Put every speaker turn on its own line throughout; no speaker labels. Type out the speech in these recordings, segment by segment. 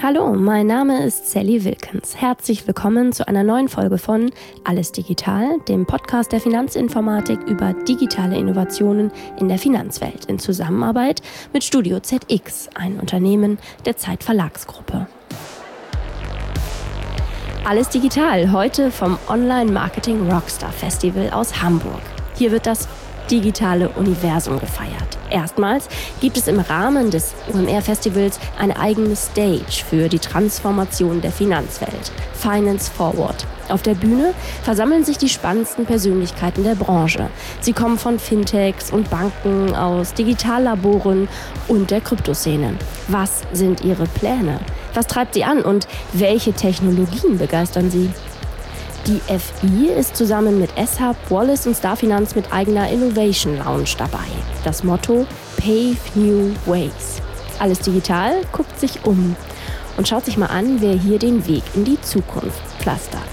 Hallo, mein Name ist Sally Wilkens. Herzlich willkommen zu einer neuen Folge von Alles Digital, dem Podcast der Finanzinformatik über digitale Innovationen in der Finanzwelt in Zusammenarbeit mit Studio ZX, ein Unternehmen der Zeit Verlagsgruppe. Alles Digital, heute vom Online-Marketing Rockstar Festival aus Hamburg. Hier wird das digitale Universum gefeiert. Erstmals gibt es im Rahmen des OMR-Festivals eine eigene Stage für die Transformation der Finanzwelt, Finance Forward. Auf der Bühne versammeln sich die spannendsten Persönlichkeiten der Branche. Sie kommen von Fintechs und Banken, aus Digitallaboren und der Kryptoszene. Was sind ihre Pläne? Was treibt sie an und welche Technologien begeistern sie? Die FI ist zusammen mit S-Hub, Wallace und Starfinanz mit eigener Innovation Lounge dabei. Das Motto Pave New Ways. Alles Digital guckt sich um und schaut sich mal an, wer hier den Weg in die Zukunft pflastert.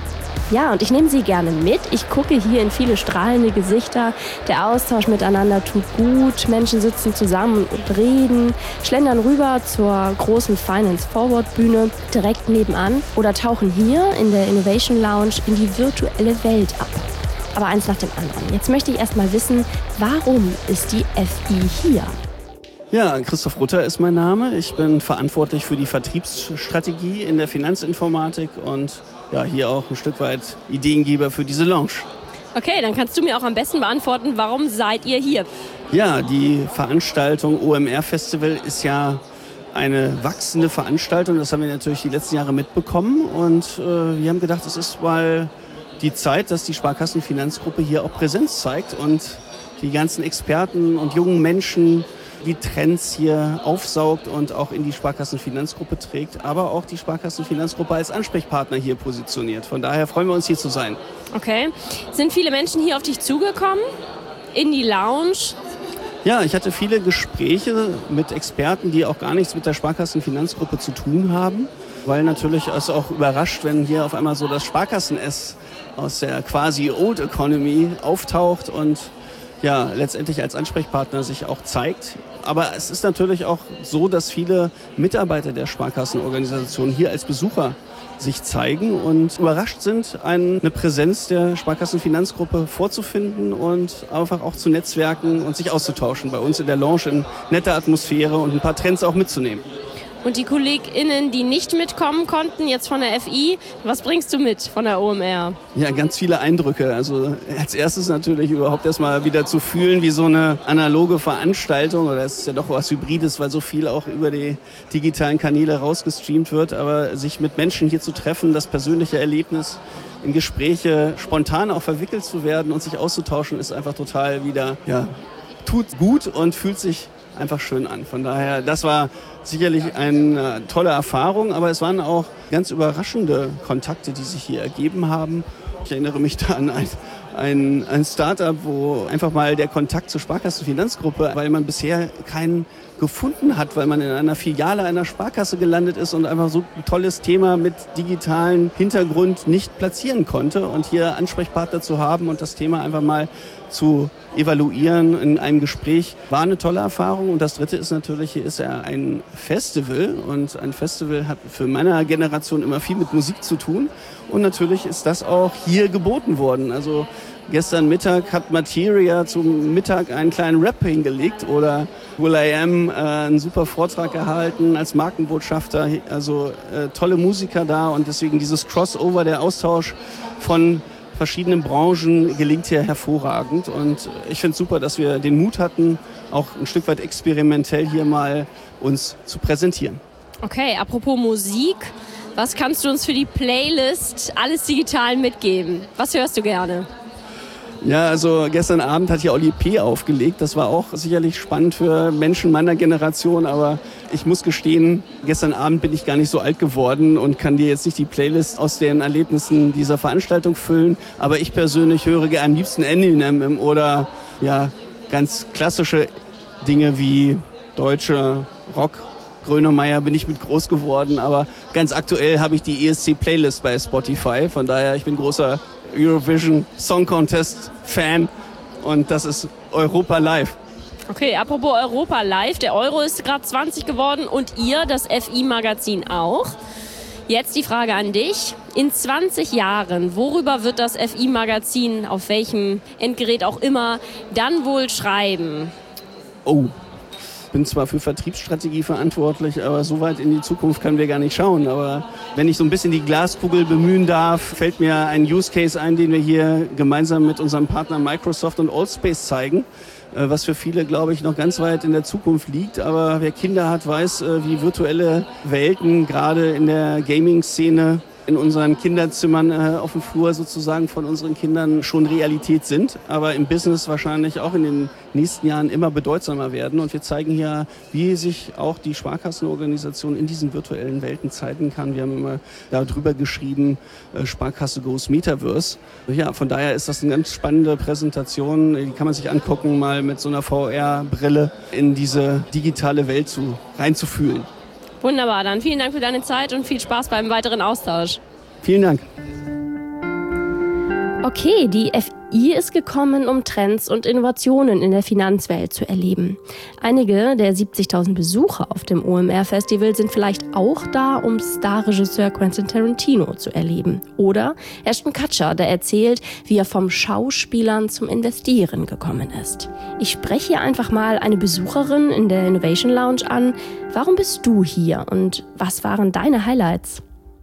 Ja, und ich nehme Sie gerne mit. Ich gucke hier in viele strahlende Gesichter. Der Austausch miteinander tut gut. Menschen sitzen zusammen und reden, schlendern rüber zur großen Finance Forward Bühne direkt nebenan oder tauchen hier in der Innovation Lounge in die virtuelle Welt ab. Aber eins nach dem anderen. Jetzt möchte ich erst mal wissen, warum ist die FI hier?
Ja, Christoph Rutter ist mein Name. Ich bin verantwortlich für die Vertriebsstrategie in der Finanzinformatik und hier auch ein Stück weit Ideengeber für diese Lounge.
Okay, dann kannst du mir auch am besten beantworten, warum seid ihr hier?
Ja, die Veranstaltung OMR Festival ist ja eine wachsende Veranstaltung. Das haben wir natürlich die letzten Jahre mitbekommen. Und wir haben gedacht, es ist mal die Zeit, dass die Sparkassenfinanzgruppe hier auch Präsenz zeigt und die ganzen Experten und jungen Menschen die Trends hier aufsaugt und auch in die Sparkassenfinanzgruppe trägt, aber auch die Sparkassenfinanzgruppe als Ansprechpartner hier positioniert. Von daher freuen wir uns, hier zu sein.
Okay. Sind viele Menschen hier auf dich zugekommen? In die Lounge?
Ja, ich hatte viele Gespräche mit Experten, die auch gar nichts mit der Sparkassenfinanzgruppe zu tun haben, weil natürlich es auch überrascht, wenn hier auf einmal so das Sparkassen-S aus der quasi Old Economy auftaucht und letztendlich als Ansprechpartner sich auch zeigt. Aber es ist natürlich auch so, dass viele Mitarbeiter der Sparkassenorganisation hier als Besucher sich zeigen und überrascht sind, eine Präsenz der Sparkassenfinanzgruppe vorzufinden und einfach auch zu netzwerken und sich auszutauschen bei uns in der Lounge in netter Atmosphäre und ein paar Trends auch mitzunehmen.
Und die KollegInnen, die nicht mitkommen konnten, jetzt von der FI, was bringst du mit von der OMR?
Ja, ganz viele Eindrücke. Also als erstes natürlich überhaupt erstmal wieder zu fühlen, wie so eine analoge Veranstaltung, oder es ist ja doch was Hybrides, weil so viel auch über die digitalen Kanäle rausgestreamt wird, aber sich mit Menschen hier zu treffen, das persönliche Erlebnis, in Gespräche spontan auch verwickelt zu werden und sich auszutauschen, ist einfach total wieder, tut gut und fühlt sich einfach schön an. Von daher, das war sicherlich eine tolle Erfahrung, aber es waren auch ganz überraschende Kontakte, die sich hier ergeben haben. Ich erinnere mich da an ein Startup, wo einfach mal der Kontakt zur Sparkassenfinanzgruppe, weil man bisher keinen gefunden hat, weil man in einer Filiale einer Sparkasse gelandet ist und einfach so ein tolles Thema mit digitalen Hintergrund nicht platzieren konnte. Und hier Ansprechpartner zu haben und das Thema einfach mal zu evaluieren in einem Gespräch, war eine tolle Erfahrung. Und das Dritte ist natürlich, hier ist ja ein Festival und ein Festival hat für meine Generation immer viel mit Musik zu tun. Und natürlich ist das auch hier geboten worden. Also gestern Mittag hat Materia zum Mittag einen kleinen Rap hingelegt oder will.i.am einen super Vortrag gehalten als Markenbotschafter. Also tolle Musiker da und deswegen dieses Crossover, der Austausch von verschiedenen Branchen gelingt hier hervorragend. Und ich finde es super, dass wir den Mut hatten, auch ein Stück weit experimentell hier mal uns zu präsentieren.
Okay, apropos Musik, was kannst du uns für die Playlist Alles Digital mitgeben? Was hörst du gerne?
Ja, also gestern Abend hat hier Oli P. aufgelegt. Das war auch sicherlich spannend für Menschen meiner Generation. Aber ich muss gestehen, gestern Abend bin ich gar nicht so alt geworden und kann dir jetzt nicht die Playlist aus den Erlebnissen dieser Veranstaltung füllen. Aber ich persönlich höre am liebsten Eminem oder ganz klassische Dinge wie deutsche Rock. Grönemeyer bin ich mit groß geworden. Aber ganz aktuell habe ich die ESC-Playlist bei Spotify. Von daher, ich bin großer Eurovision Song Contest Fan und das ist Europa Live.
Okay, apropos Europa Live, der Euro ist gerade 20 geworden und ihr, das FI-Magazin auch. Jetzt die Frage an dich. In 20 Jahren, worüber wird das FI-Magazin, auf welchem Endgerät auch immer, dann wohl schreiben?
Oh, ich bin zwar für Vertriebsstrategie verantwortlich, aber so weit in die Zukunft können wir gar nicht schauen. Aber wenn ich so ein bisschen die Glaskugel bemühen darf, fällt mir ein Use Case ein, den wir hier gemeinsam mit unserem Partner Microsoft und Allspace zeigen, was für viele, glaube ich, noch ganz weit in der Zukunft liegt. Aber wer Kinder hat, weiß, wie virtuelle Welten gerade in der Gaming-Szene in unseren Kinderzimmern auf dem Flur sozusagen von unseren Kindern schon Realität sind, aber im Business wahrscheinlich auch in den nächsten Jahren immer bedeutsamer werden. Und wir zeigen hier, wie sich auch die Sparkassenorganisation in diesen virtuellen Welten zeigen kann. Wir haben immer darüber geschrieben, Sparkasse Goes Metaverse. Ja, von daher ist das eine ganz spannende Präsentation. Die kann man sich angucken, mal mit so einer VR-Brille in diese digitale Welt reinzufühlen.
Wunderbar, dann vielen Dank für deine Zeit und viel Spaß beim weiteren Austausch.
Vielen Dank.
Okay, die FI ist gekommen, um Trends und Innovationen in der Finanzwelt zu erleben. Einige der 70.000 Besucher auf dem OMR-Festival sind vielleicht auch da, um Starregisseur Quentin Tarantino zu erleben. Oder Ashton Kutcher, der erzählt, wie er vom Schauspielern zum Investieren gekommen ist. Ich spreche hier einfach mal eine Besucherin in der Innovation Lounge an. Warum bist du hier und was waren deine Highlights?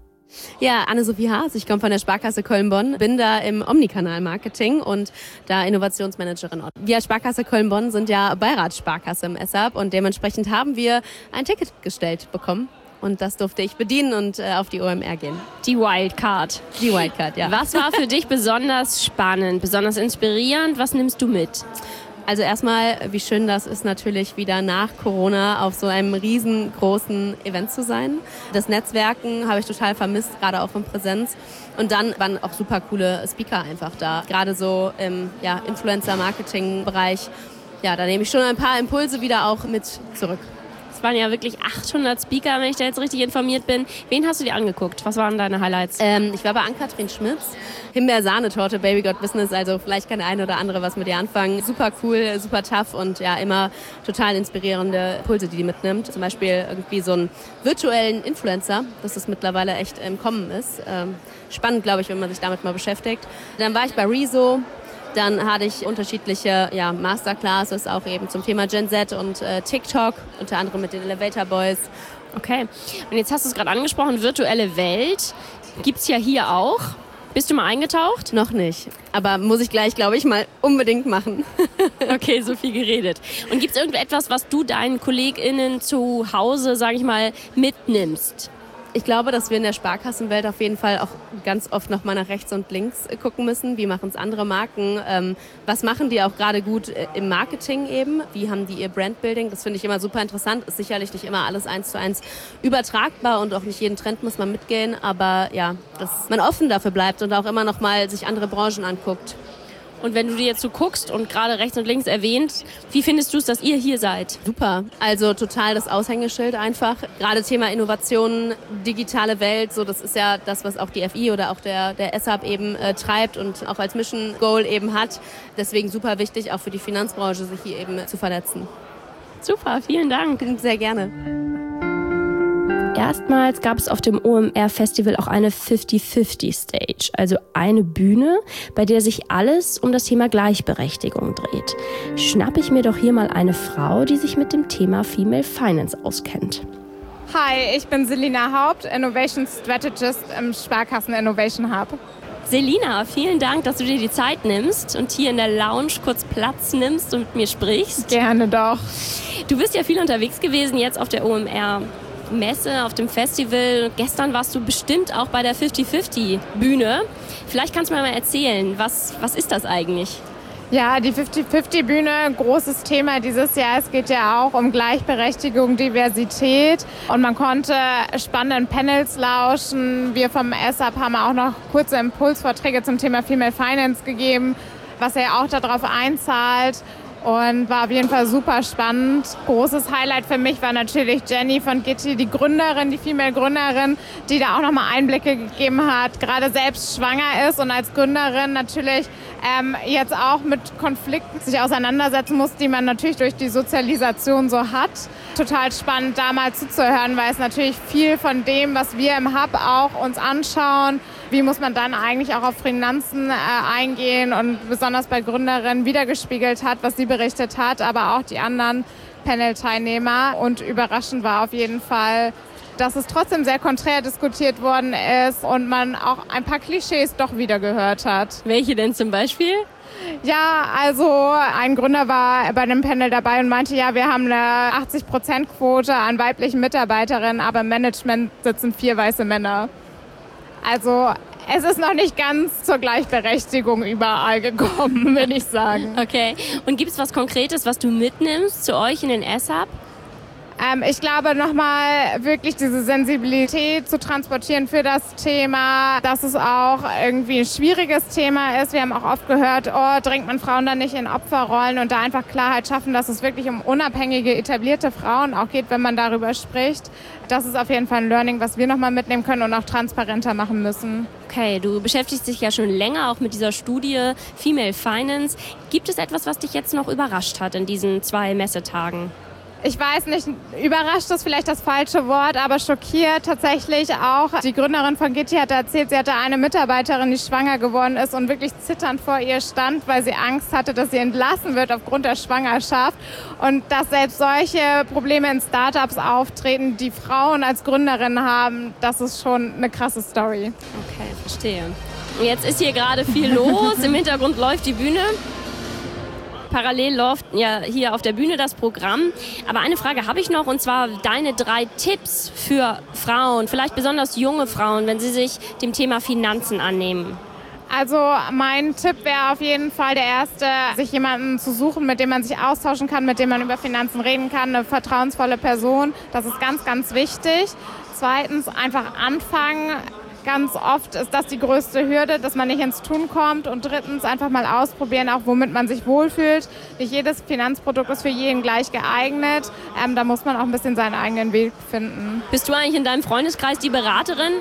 Ja, Anne-Sophie Haas, ich komme von der Sparkasse Köln-Bonn, bin da im Omnikanal-Marketing und da Innovationsmanagerin. Wir als Sparkasse Köln-Bonn sind ja Beiratssparkasse im SAP und dementsprechend haben wir ein Ticket gestellt bekommen. Und das durfte ich bedienen und auf die OMR gehen.
Die Wildcard.
Die Wildcard, ja.
Was war für dich besonders spannend, besonders inspirierend? Was nimmst du mit?
Also erstmal, wie schön das ist, natürlich wieder nach Corona auf so einem riesengroßen Event zu sein. Das Netzwerken habe ich total vermisst, gerade auch von Präsenz. Und dann waren auch super coole Speaker einfach da, gerade so im Influencer-Marketing-Bereich. Ja, da nehme ich schon ein paar Impulse wieder auch mit zurück.
Es waren ja wirklich 800 Speaker, wenn ich da jetzt richtig informiert bin. Wen hast du dir angeguckt? Was waren deine Highlights?
Ich war bei Ann-Kathrin Schmitz. Himbeer-Sahnetorte, Baby Got Business. Also vielleicht kann der eine oder andere was mit ihr anfangen. Super cool, super tough und ja, immer total inspirierende Impulse, die mitnimmt. Zum Beispiel irgendwie so einen virtuellen Influencer, dass das mittlerweile echt im Kommen ist. Spannend, glaube ich, wenn man sich damit mal beschäftigt. Dann war ich bei Rezo. Dann hatte ich unterschiedliche Masterclasses, auch eben zum Thema Gen Z und TikTok, unter anderem mit den Elevator Boys.
Okay, und jetzt hast du es gerade angesprochen, virtuelle Welt gibt's ja hier auch. Bist du mal eingetaucht?
Noch nicht, aber muss ich gleich, glaube ich, mal unbedingt machen.
Okay, so viel geredet. Und gibt's irgendetwas, was du deinen KollegInnen zu Hause, sage ich mal, mitnimmst?
Ich glaube, dass wir in der Sparkassenwelt auf jeden Fall auch ganz oft noch mal nach rechts und links gucken müssen. Wie machen es andere Marken? Was machen die auch gerade gut im Marketing eben? Wie haben die ihr Brandbuilding? Das finde ich immer super interessant. Ist sicherlich nicht immer alles 1:1 übertragbar und auch nicht jeden Trend muss man mitgehen. Aber ja, dass man offen dafür bleibt und auch immer noch mal sich andere Branchen anguckt.
Und wenn du dir jetzt so guckst und gerade rechts und links erwähnt, wie findest du es, dass ihr hier seid?
Super, also total das Aushängeschild einfach. Gerade Thema Innovationen, digitale Welt, so das ist ja das, was auch die FI oder auch der SAP eben treibt und auch als Mission Goal eben hat. Deswegen super wichtig, auch für die Finanzbranche, sich hier eben zu vernetzen.
Super, vielen Dank.
Sehr gerne.
Erstmals gab es auf dem OMR-Festival auch eine 50-50-Stage, also eine Bühne, bei der sich alles um das Thema Gleichberechtigung dreht. Schnappe ich mir doch hier mal eine Frau, die sich mit dem Thema Female Finance auskennt.
Hi, ich bin Selina Haupt, Innovation Strategist im Sparkassen Innovation Hub.
Selina, vielen Dank, dass du dir die Zeit nimmst und hier in der Lounge kurz Platz nimmst und mit mir sprichst.
Gerne doch.
Du bist ja viel unterwegs gewesen jetzt auf der OMR-Messe, auf dem Festival. Gestern warst du bestimmt auch bei der 50-50-Bühne. Vielleicht kannst du mir mal erzählen, was ist das eigentlich?
Ja, die 50-50-Bühne, großes Thema dieses Jahr. Es geht ja auch um Gleichberechtigung, Diversität. Und man konnte spannenden Panels lauschen. Wir vom SAP haben auch noch kurze Impulsvorträge zum Thema Female Finance gegeben, was ja auch darauf einzahlt. Und war auf jeden Fall super spannend. Großes Highlight für mich war natürlich Jenny von Gitti, die Gründerin, die Female-Gründerin, die da auch nochmal Einblicke gegeben hat, gerade selbst schwanger ist und als Gründerin natürlich jetzt auch mit Konflikten sich auseinandersetzen muss, die man natürlich durch die Sozialisation so hat. Total spannend, da mal zuzuhören, weil es natürlich viel von dem, was wir im Hub auch uns anschauen, wie muss man dann eigentlich auch auf Finanzen eingehen und besonders bei Gründerinnen wiedergespiegelt hat, was sie berichtet hat, aber auch die anderen Panel-Teilnehmer. Und überraschend war auf jeden Fall, dass es trotzdem sehr konträr diskutiert worden ist und man auch ein paar Klischees doch wieder gehört hat.
Welche denn zum Beispiel?
Ja, also ein Gründer war bei dem Panel dabei und meinte, ja, wir haben eine 80%-Quote an weiblichen Mitarbeiterinnen, aber im Management sitzen 4 weiße Männer. Also es ist noch nicht ganz zur Gleichberechtigung überall gekommen, würde ich sagen.
Okay. Und gibt es was Konkretes, was du mitnimmst zu euch in den S-Hub?
Ich glaube, nochmal wirklich diese Sensibilität zu transportieren für das Thema, dass es auch irgendwie ein schwieriges Thema ist. Wir haben auch oft gehört, drängt man Frauen dann nicht in Opferrollen und da einfach Klarheit schaffen, dass es wirklich um unabhängige, etablierte Frauen auch geht, wenn man darüber spricht. Das ist auf jeden Fall ein Learning, was wir nochmal mitnehmen können und auch transparenter machen müssen.
Okay, du beschäftigst dich ja schon länger auch mit dieser Studie Female Finance. Gibt es etwas, was dich jetzt noch überrascht hat in diesen 2 Messetagen?
Ich weiß nicht, überrascht ist vielleicht das falsche Wort, aber schockiert tatsächlich auch. Die Gründerin von Gitti hat erzählt, sie hatte eine Mitarbeiterin, die schwanger geworden ist und wirklich zitternd vor ihr stand, weil sie Angst hatte, dass sie entlassen wird aufgrund der Schwangerschaft. Und dass selbst solche Probleme in Startups auftreten, die Frauen als Gründerin haben, das ist schon eine krasse Story.
Okay, verstehe. Jetzt ist hier gerade viel los, im Hintergrund läuft die Bühne. Parallel läuft ja hier auf der Bühne das Programm. Aber eine Frage habe ich noch, und zwar deine 3 Tipps für Frauen, vielleicht besonders junge Frauen, wenn sie sich dem Thema Finanzen annehmen.
Also mein Tipp wäre auf jeden Fall der erste, sich jemanden zu suchen, mit dem man sich austauschen kann, mit dem man über Finanzen reden kann, eine vertrauensvolle Person. Das ist ganz, ganz wichtig. Zweitens, einfach anfangen. Ganz oft ist das die größte Hürde, dass man nicht ins Tun kommt. Und drittens einfach mal ausprobieren, auch womit man sich wohlfühlt. Nicht jedes Finanzprodukt ist für jeden gleich geeignet. Da muss man auch ein bisschen seinen eigenen Weg finden.
Bist du eigentlich in deinem Freundeskreis die Beraterin?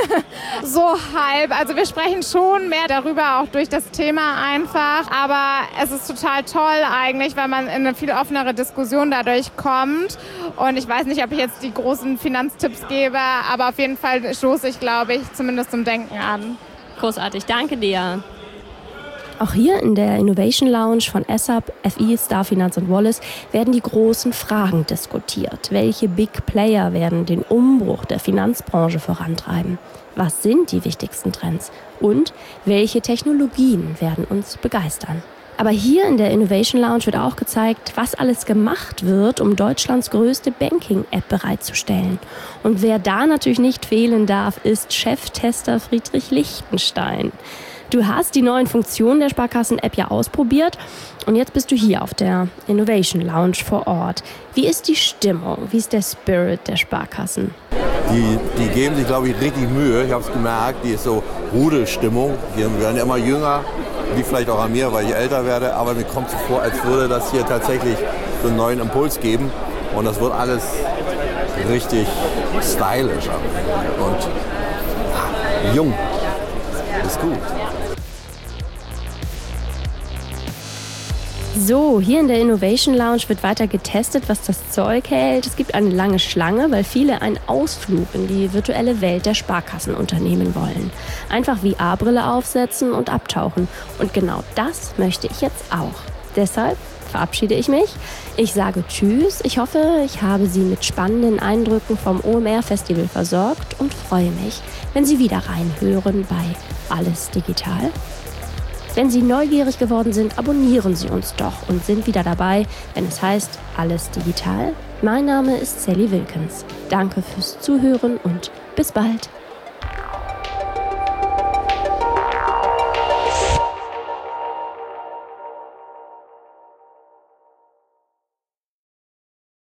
So halb. Also wir sprechen schon mehr darüber, auch durch das Thema einfach. Aber es ist total toll eigentlich, weil man in eine viel offenere Diskussion dadurch kommt. Und ich weiß nicht, ob ich jetzt die großen Finanztipps gebe, aber auf jeden Fall stoße ich, glaube ich, zumindest zum Denken an.
Großartig, danke dir.
Auch hier in der Innovation Lounge von S-Hub, FI, Starfinanz und Wallace werden die großen Fragen diskutiert. Welche Big Player werden den Umbruch der Finanzbranche vorantreiben? Was sind die wichtigsten Trends? Und welche Technologien werden uns begeistern? Aber hier in der Innovation Lounge wird auch gezeigt, was alles gemacht wird, um Deutschlands größte Banking-App bereitzustellen. Und wer da natürlich nicht fehlen darf, ist Cheftester Friedrich Lichtenstein. Du hast die neuen Funktionen der Sparkassen-App ja ausprobiert und jetzt bist du hier auf der Innovation Lounge vor Ort. Wie ist die Stimmung? Wie ist der Spirit der Sparkassen?
Die geben sich, glaube ich, richtig Mühe. Ich habe es gemerkt, die ist so Rudelstimmung. Wir werden immer jünger, liegt vielleicht auch an mir, weil ich älter werde. Aber mir kommt so vor, als würde das hier tatsächlich so einen neuen Impuls geben. Und das wird alles richtig stylisch und jung. Ist gut.
So, hier in der Innovation Lounge wird weiter getestet, was das Zeug hält. Es gibt eine lange Schlange, weil viele einen Ausflug in die virtuelle Welt der Sparkassen unternehmen wollen. Einfach VR-Brille aufsetzen und abtauchen. Und genau das möchte ich jetzt auch. Deshalb verabschiede ich mich. Ich sage Tschüss. Ich hoffe, ich habe Sie mit spannenden Eindrücken vom OMR-Festival versorgt und freue mich, wenn Sie wieder reinhören bei Alles Digital. Wenn Sie neugierig geworden sind, abonnieren Sie uns doch und sind wieder dabei, wenn es heißt Alles Digital. Mein Name ist Sally Wilkens. Danke fürs Zuhören und bis bald.